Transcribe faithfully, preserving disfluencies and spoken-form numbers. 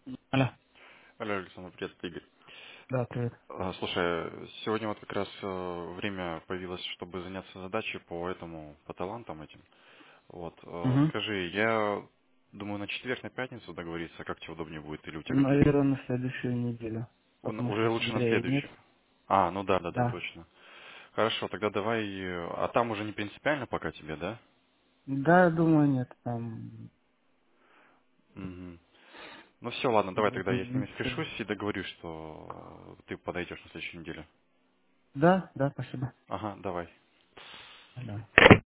Алло. Алло, Александр, привет, это Игорь. Да, привет. А, Слушай, сегодня вот как раз э, время появилось, чтобы заняться задачей по этому, по талантам этим. Вот, э, Угу. скажи, я думаю, на четверг, на пятницу договориться, как тебе удобнее будет, или у тебя какие-то... Наверное, на следующую неделю. Ун- Потому что Уже с лучше на Андрея нет. следующую. А, ну да, да, да, Да. точно. Хорошо, тогда давай... э, А там уже не принципиально пока тебе, да? Да, думаю, нет. Там Мгм. Ну все, ладно, давай будет тогда я с ними ничего. спешусь и договорюсь, что ты подойдешь на следующей неделе. Да, да, спасибо. Ага, давай. Да.